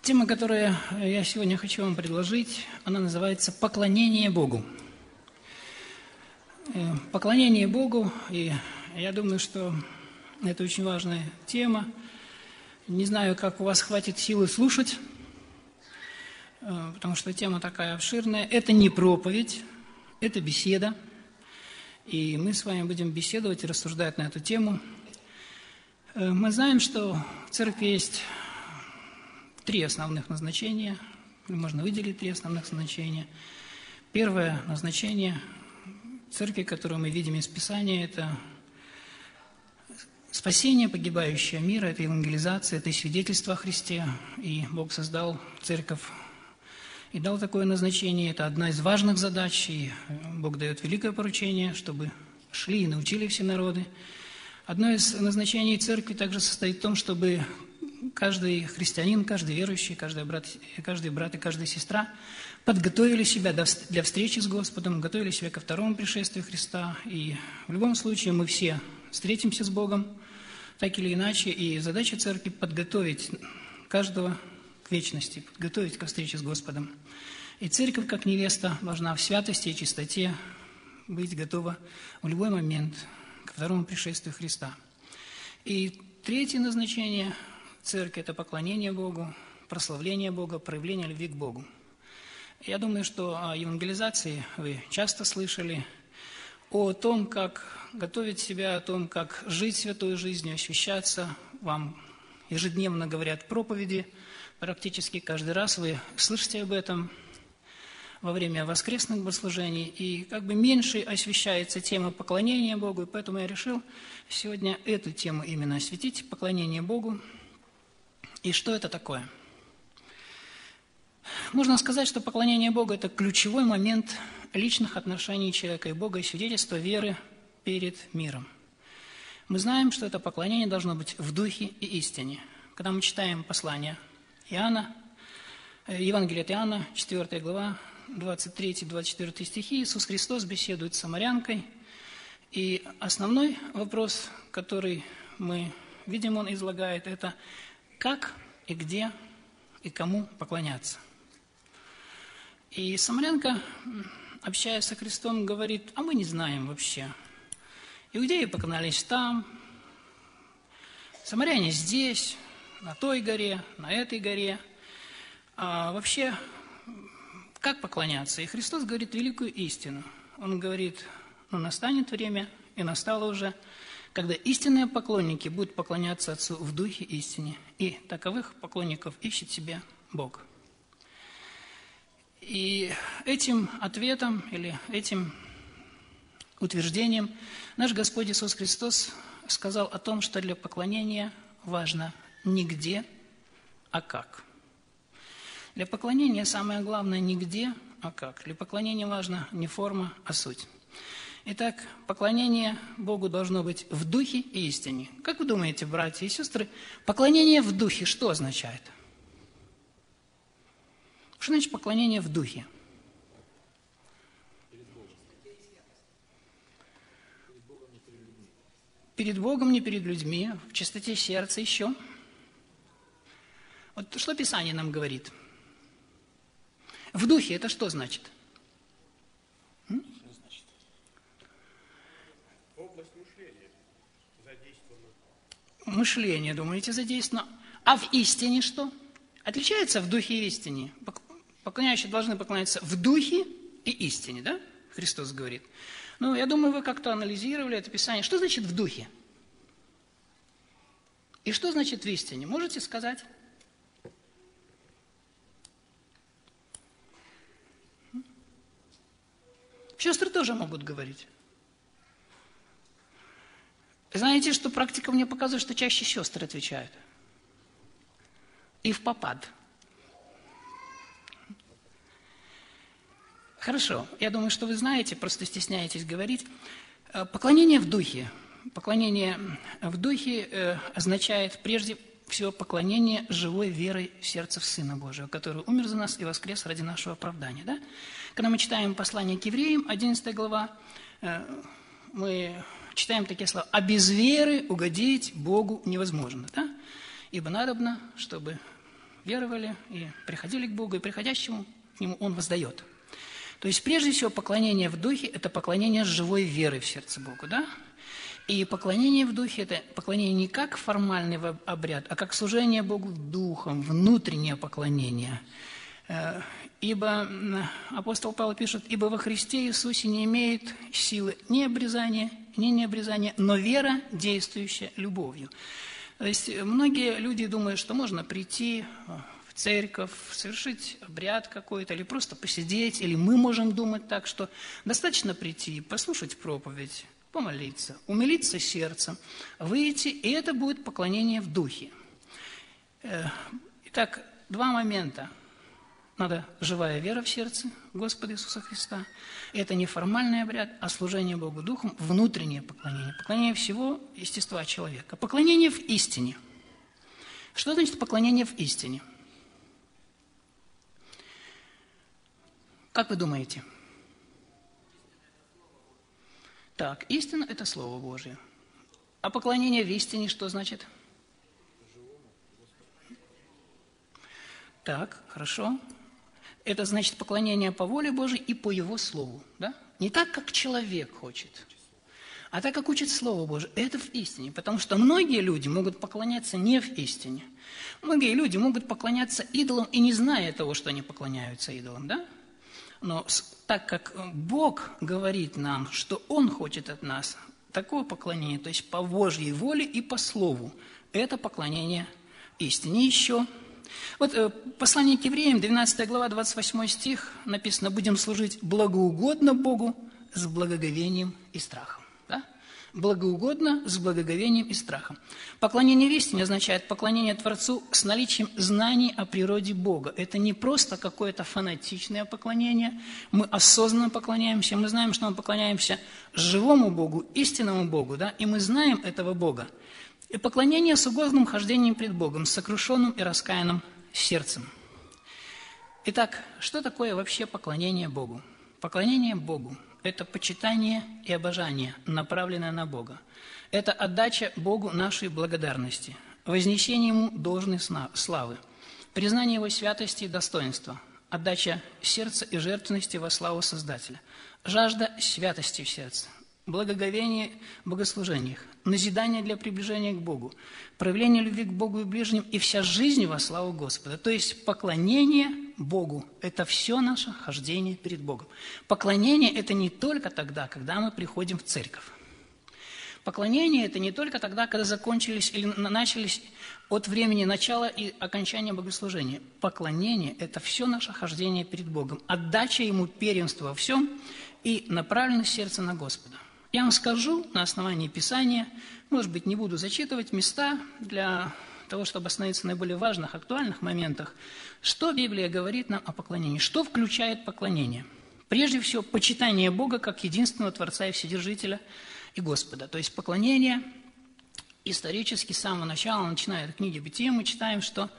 Тема, которую я сегодня хочу вам предложить, она называется «Поклонение Богу». Поклонение Богу, и я думаю, что это очень важная тема. Не знаю, как у вас хватит силы слушать, потому что тема такая обширная. Это не проповедь, это беседа. И мы с вами будем беседовать и рассуждать на эту тему. Мы знаем, что в церкви есть три основных назначения. Можно выделить три основных назначения. Первое назначение церкви, которое мы видим из Писания, это спасение погибающего мира, это евангелизация, это свидетельство о Христе. И Бог создал церковь и дал такое назначение. Это одна из важных задач, и Бог дает великое поручение, чтобы шли и научили все народы. Одно из назначений церкви также состоит в том, чтобы каждый христианин, каждый верующий, каждый брат и каждая сестра подготовили себя для встречи с Господом, готовили себя ко второму пришествию Христа. И в любом случае мы все встретимся с Богом, так или иначе. И задача церкви – подготовить каждого к вечности, подготовить ко встрече с Господом. И церковь, как невеста, должна в святости и чистоте быть готова в любой момент ко второму пришествию Христа. И третье назначение церкви – это поклонение Богу, прославление Бога, проявление любви к Богу. Я думаю, что о евангелизации вы часто слышали, о том, как готовить себя, о том, как жить святой жизнью, освящаться. Вам ежедневно говорят проповеди, практически каждый раз вы слышите об этом во время воскресных богослужений, и как бы меньше освещается тема поклонения Богу, и поэтому я решил сегодня эту тему именно осветить, поклонение Богу. И что это такое? Можно сказать, что поклонение Богу – это ключевой момент личных отношений человека и Бога, и свидетельство веры перед миром. Мы знаем, что это поклонение должно быть в духе и истине. Когда мы читаем послание Иоанна, Евангелие от Иоанна, 4 глава, 23-24 стихи, Иисус Христос беседует с самарянкой, и основной вопрос, который мы видим, Он излагает, это как и где и кому поклоняться. И самарянка, общаясь со Христом, говорит: а мы не знаем вообще. Иудеи поклонялись там, самаряне здесь, на той горе, на этой горе. А вообще, как поклоняться? И Христос говорит великую истину. Он говорит: настанет время, и настало уже, когда истинные поклонники будут поклоняться Отцу в духе истине. И таковых поклонников ищет себе Бог. И этим ответом, или этим утверждением наш Господь Иисус Христос сказал о том, что для поклонения важно не где, а как. Для поклонения самое главное не где, а как. Для поклонения важна не форма, а суть. Итак, поклонение Богу должно быть в духе и истине. Как вы думаете, братья и сестры, поклонение в духе что означает? Что значит поклонение в духе? Перед Богом, не перед людьми, в чистоте сердца еще. Вот что Писание нам говорит? В духе это что значит? Область мышления задействована. Мышление, думаете, задействовано. А в истине что? Отличается в духе и истине. Поклоняющие должны поклоняться в духе и истине, да? Христос говорит. Ну, я думаю, вы как-то анализировали это Писание. Что значит в духе? И что значит в истине? Можете сказать? Сестры тоже могут говорить. Знаете, что практика мне показывает, что чаще сестры отвечают. И впопад. Хорошо, я думаю, что вы знаете, просто стесняетесь говорить. Поклонение в духе. Поклонение в духе означает прежде всего поклонение живой верой в сердце в Сына Божьего, который умер за нас и воскрес ради нашего оправдания. Да? Когда мы читаем послание к евреям, 11 глава, мы читаем такие слова: «А без веры угодить Богу невозможно». Да? Ибо надобно, чтобы веровали и приходили к Богу, и приходящему к Нему Он воздает. То есть, прежде всего, поклонение в Духе – это поклонение с живой верой в сердце Богу, да? И поклонение в Духе – это поклонение не как формальный обряд, а как служение Богу Духом, внутреннее поклонение. Ибо апостол Павел пишет: «Ибо во Христе Иисусе не имеет силы ни обрезания, ни необрезания, но вера, действующая любовью». То есть многие люди думают, что можно прийти в церковь, совершить обряд какой-то, или просто посидеть, или мы можем думать так, что достаточно прийти, послушать проповедь, помолиться, умилиться сердцем, выйти, и это будет поклонение в Духе. Итак, два момента. Надо живая вера в сердце Господа Иисуса Христа. Это не формальный обряд, а служение Богу Духом, внутреннее поклонение. Поклонение всего естества человека. Поклонение в истине. Что значит поклонение в истине? Как вы думаете? Так, истина – это Слово Божие. А поклонение в истине что значит? Так, хорошо. Это значит поклонение по воле Божией и по Его Слову. Да? Не так, как человек хочет, а так, как учит Слово Божие. Это в истине. Потому что многие люди могут поклоняться не в истине. Многие люди могут поклоняться идолам и не зная того, что они поклоняются идолам. Да? Но так как Бог говорит нам, что Он хочет от нас, такое поклонение, то есть по Божьей воле и по Слову, это поклонение истине. Еще вот послание к евреям, 12 глава, 28 стих, написано: «Будем служить благоугодно Богу с благоговением и страхом». Да? Благоугодно с благоговением и страхом. Поклонение в истине означает поклонение Творцу с наличием знаний о природе Бога. Это не просто какое-то фанатичное поклонение. Мы осознанно поклоняемся, мы знаем, что мы поклоняемся живому Богу, истинному Богу, да? И мы знаем этого Бога. И поклонение с угодным хождением пред Богом, с сокрушенным и раскаянным сердцем. Итак, что такое вообще поклонение Богу? Поклонение Богу – это почитание и обожание, направленное на Бога. Это отдача Богу нашей благодарности, вознесение Ему должной славы, признание Его святости и достоинства, отдача сердца и жертвенности во славу Создателя, жажда святости в сердце, благоговение в богослужениях, назидание для приближения к Богу, проявление любви к Богу и ближним и вся жизнь во славу Господа. То есть поклонение Богу – это все наше хождение перед Богом. Поклонение – это не только тогда, когда мы приходим в церковь. Поклонение – это не только тогда, когда закончились или начались от времени начала и окончания богослужения. Поклонение – это все наше хождение перед Богом, отдача Ему первенства во всем и направленность сердца на Господа. Я вам скажу на основании Писания, может быть, не буду зачитывать места для того, чтобы остановиться на наиболее важных, актуальных моментах, что Библия говорит нам о поклонении, что включает поклонение. Прежде всего, почитание Бога как единственного Творца и Вседержителя и Господа. То есть поклонение исторически с самого начала, начиная от книги Бытия, мы читаем, что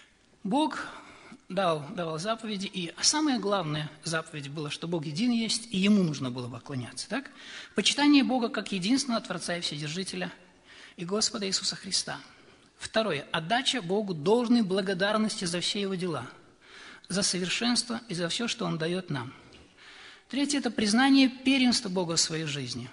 Бог давал заповеди, и самая главная заповедь была, что Бог един есть, и Ему нужно было поклоняться. Так? Почитание Бога как единственного Творца и Вседержителя и Господа Иисуса Христа. Второе. Отдача Богу должной благодарности за все Его дела, за совершенство и за все, что Он дает нам. Третье – это признание первенства Бога в своей жизни.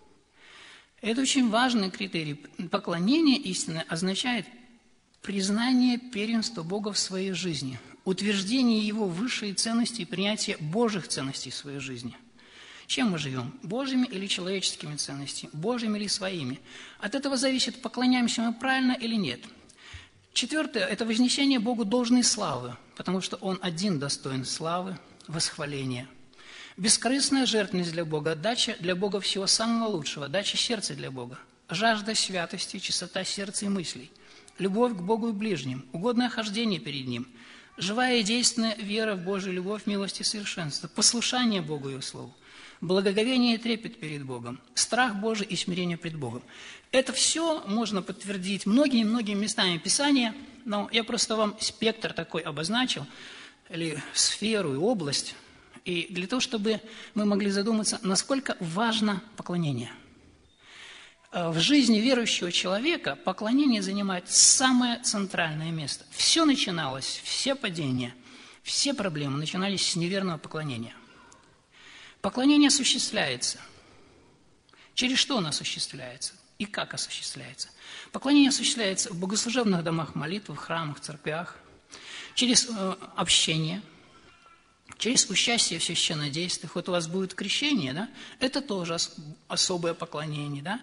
Это очень важный критерий. Поклонение истины означает признание первенства Бога в своей жизни, утверждение Его высшей ценности и принятие Божьих ценностей в своей жизни. Чем мы живем? Божьими или человеческими ценностями? Божьими или своими? От этого зависит, поклоняемся мы правильно или нет. Четвертое – это вознесение Богу должной славы, потому что Он один достоин славы, восхваления. Бескорыстная жертвенность для Бога, отдача для Бога всего самого лучшего, отдача сердца для Бога, жажда святости, чистота сердца и мыслей, любовь к Богу и ближним, угодное хождение перед Ним, живая и действенная вера в Божию любовь, милость и совершенство, послушание Богу и Его Слову, благоговение и трепет перед Богом, страх Божий и смирение пред Богом. Это все можно подтвердить многими местами Писания, но я просто вам спектр такой обозначил, или сферу и область, и для того, чтобы мы могли задуматься, насколько важно поклонение. В жизни верующего человека поклонение занимает самое центральное место. Все начиналось, все падения, все проблемы начинались с неверного поклонения. Поклонение осуществляется. Через что оно осуществляется и как осуществляется? Поклонение осуществляется в богослужебных домах молитвы, в храмах, церквях, через общение, через участие в священнодействиях. Вот у вас будет крещение, да? Это тоже особое поклонение, да?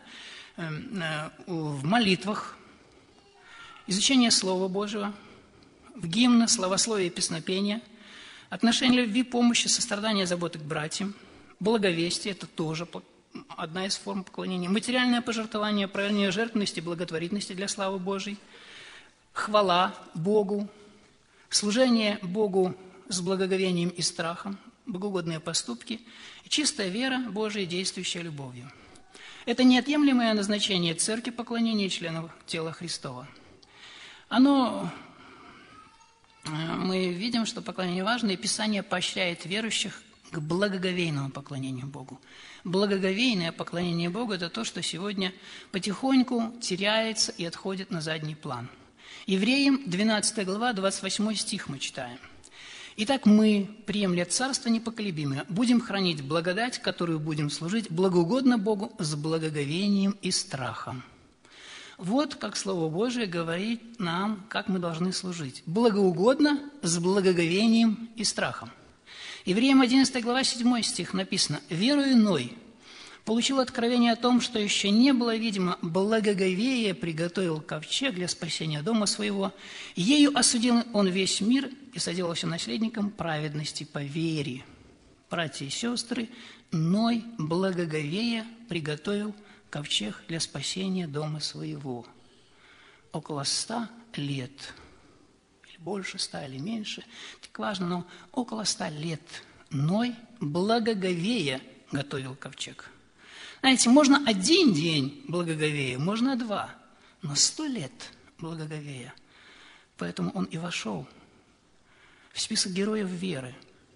В молитвах, изучение Слова Божьего, в гимнах, славословие и песнопения, отношение любви, помощи, сострадания, заботы к братьям, благовестие – это тоже одна из форм поклонения, материальное пожертвование, проявление жертвенности, благотворительности для славы Божией, хвала Богу, служение Богу с благоговением и страхом, богоугодные поступки и чистая вера Божия, действующая любовью. Это неотъемлемое назначение церкви поклонения членов тела Христова. Мы видим, что поклонение важно, и Писание поощряет верующих к благоговейному поклонению Богу. Благоговейное поклонение Богу – это то, что сегодня потихоньку теряется и отходит на задний план. Евреям 12 глава, 28 стих мы читаем. «Итак, мы, приемля царство непоколебимое, будем хранить благодать, которую будем служить благоугодно Богу с благоговением и страхом». Вот как Слово Божие говорит нам, как мы должны служить. Благоугодно, с благоговением и страхом. Евреям 11 глава, 7 стих написано: «Верою Ной получил откровение о том, что еще не было видимо, благоговея приготовил ковчег для спасения дома своего. Ею осудил он весь мир и соделался наследником праведности по вере». Братья и сестры, Ной, благоговея, приготовил ковчег для спасения дома своего. Около 100 лет, или больше 100, или меньше, так важно, но около 100 лет Ной, благоговея, готовил ковчег. Знаете, можно один день благоговея, можно 2, но 100 лет благоговея. Поэтому он и вошел в список героев веры.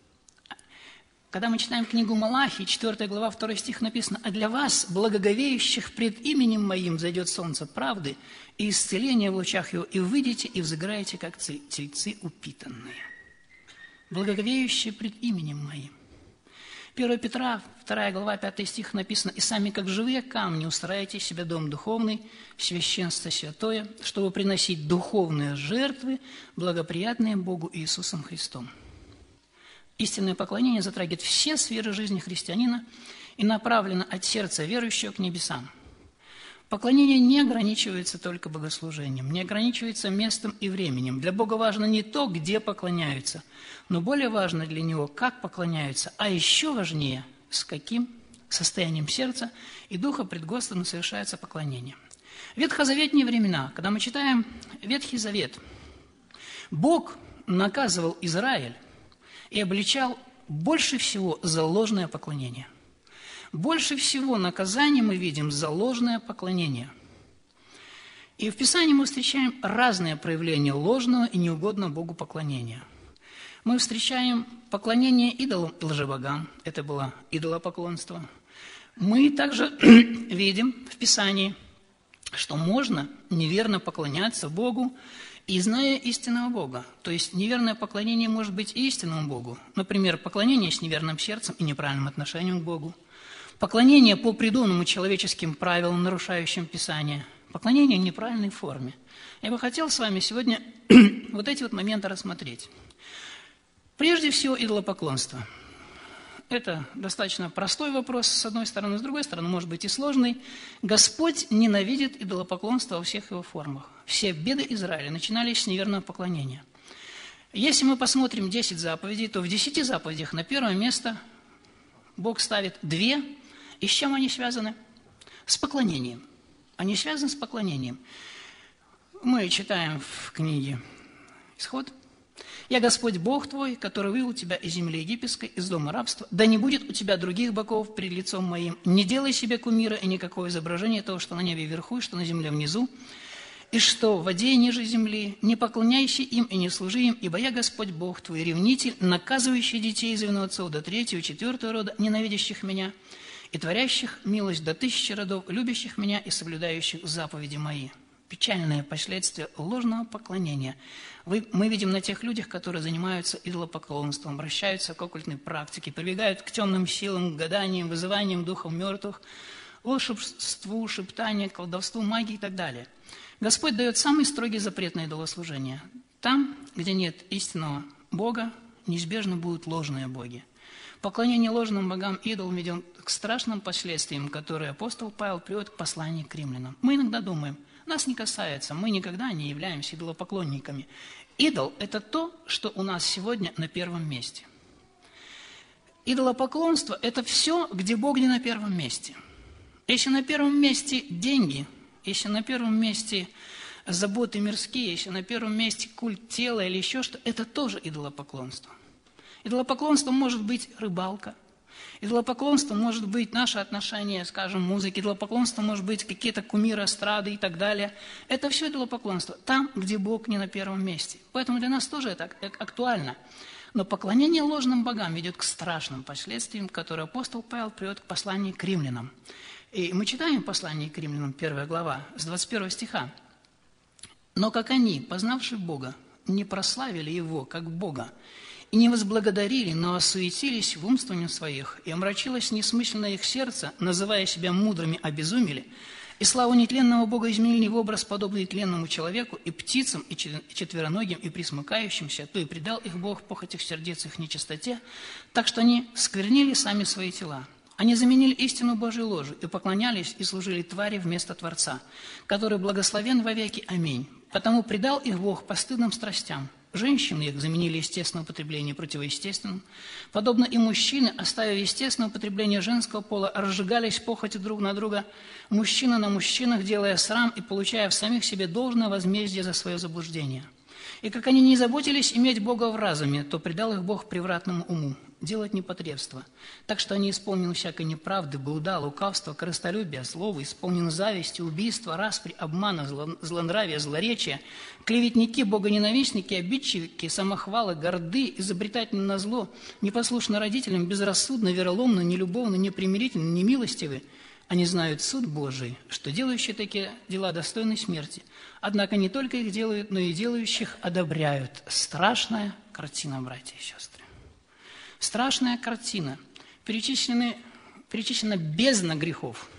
Когда мы читаем книгу Малахии, 4 глава, 2 стих написано: «А для вас, благоговеющих пред именем моим, зайдет солнце правды и исцеление в лучах его, и выйдете, и взыграете, как тельцы упитанные». Благоговеющие пред именем моим. 1 Петра, 2 глава, 5 стих написано: «И сами, как живые камни, устраивайте себе дом духовный, священство святое, чтобы приносить духовные жертвы, благоприятные Богу Иисусом Христом». Истинное поклонение затрагивает все сферы жизни христианина и направлено от сердца верующего к небесам. Поклонение не ограничивается только богослужением, не ограничивается местом и временем. Для Бога важно не то, где поклоняются, но более важно для Него, как поклоняются, а еще важнее, с каким состоянием сердца и духа пред Господом совершается поклонение. В ветхозаветные времена, когда мы читаем Ветхий Завет, Бог наказывал Израиль и обличал больше всего за ложное поклонение. Больше всего наказаний мы видим за ложное поклонение. И в Писании мы встречаем разные проявления ложного и неугодного Богу поклонения. Мы встречаем поклонение идолам и лжебогам, это было идолопоклонство. Мы также видим в Писании, что можно неверно поклоняться Богу и зная истинного Бога. То есть неверное поклонение может быть и истинному Богу. Например, поклонение с неверным сердцем и неправильным отношением к Богу. Поклонение по придуманному человеческим правилам, нарушающим Писание. Поклонение в неправильной форме. Я бы хотел с вами сегодня вот эти вот моменты рассмотреть. Прежде всего, идолопоклонство. Это достаточно простой вопрос, с одной стороны, с другой стороны, может быть и сложный. Господь ненавидит идолопоклонство во всех его формах. Все беды Израиля начинались с неверного поклонения. Если мы посмотрим 10 заповедей, то в 10 заповедях на первое место Бог ставит 2. И с чем они связаны? С поклонением. Они связаны с поклонением. Мы читаем в книге Исход: «Я Господь Бог твой, который вывел тебя из земли египетской, из дома рабства. Да не будет у тебя других богов пред лицом моим. Не делай себе кумира и никакого изображения того, что на небе вверху, и что на земле внизу, и что в воде ниже земли. Не поклоняйся им и не служи им, ибо я Господь Бог твой, ревнитель, наказывающий детей из виновного отцов до 3-го и 4-го рода, ненавидящих меня, и творящих милость до 1000 родов, любящих меня и соблюдающих заповеди мои». Печальное последствие ложного поклонения мы видим на тех людях, которые занимаются идолопоклонством, обращаются к оккультной практике, прибегают к темным силам, к гаданиям, вызываниям духов мертвых, волшебству, шептанию, колдовству, магии и так далее. Господь дает самый строгий запрет на идолослужение. Там, где нет истинного Бога, неизбежно будут ложные боги. Поклонение ложным богам идолам ведет к страшным последствиям, которые апостол Павел приводит к посланию к римлянам. Мы иногда думаем, нас не касается, мы никогда не являемся идолопоклонниками. Идол – это то, что у нас сегодня на первом месте. Идолопоклонство – это все, где Бог не на первом месте. Если на первом месте деньги, если на первом месте заботы мирские, если на первом месте культ тела или еще что, это тоже идолопоклонство. Идолопоклонство может быть рыбалка, идолопоклонство может быть наше отношение, скажем, музыке, идолопоклонство может быть какие-то кумиры, эстрады и так далее. Это все идолопоклонство, там, где Бог не на первом месте. Поэтому для нас тоже это актуально. Но поклонение ложным богам ведет к страшным последствиям, которые апостол Павел приводит к посланию к римлянам. И мы читаем послание к римлянам, 1 глава, с 21 стиха. «Но как они, познавши Бога, не прославили Его, как Бога, и не возблагодарили, но осуетились в умствовании своих, и омрачилось несмысленно их сердце, называя себя мудрыми, обезумели, и славу нетленного Бога изменили в образ, подобный тленному человеку, и птицам, и четвероногим, и присмыкающимся, то и предал их Бог в похотях сердец их нечистоте, так что они сквернили сами свои тела. Они заменили истину Божию ложью и поклонялись и служили твари вместо Творца, который благословен вовеки. Аминь. Потому предал их Бог постыдным страстям. Женщины их заменили естественное употребление противоестественным. Подобно и мужчины, оставив естественное употребление женского пола, разжигались похотью друг на друга, мужчина на мужчинах, делая срам и получая в самих себе должное возмездие за свое заблуждение. И как они не заботились иметь Бога в разуме, то предал их Бог превратному уму, делать непотребство. Так что они исполнены всякой неправды, блуда, лукавства, корыстолюбия, злого, исполнены зависти, убийства, распри, обмана, злонравия, злоречия, клеветники, богоненавистники, обидчики, самохвалы, горды, изобретательны на зло, непослушны родителям, безрассудны, вероломны, нелюбовны, непримирительны, немилостивы. Они знают суд Божий, что делающие такие дела достойны смерти. Однако не только их делают, но и делающих одобряют. Страшная картина, братья и сестры. Страшная картина. Перечислена бездна грехов.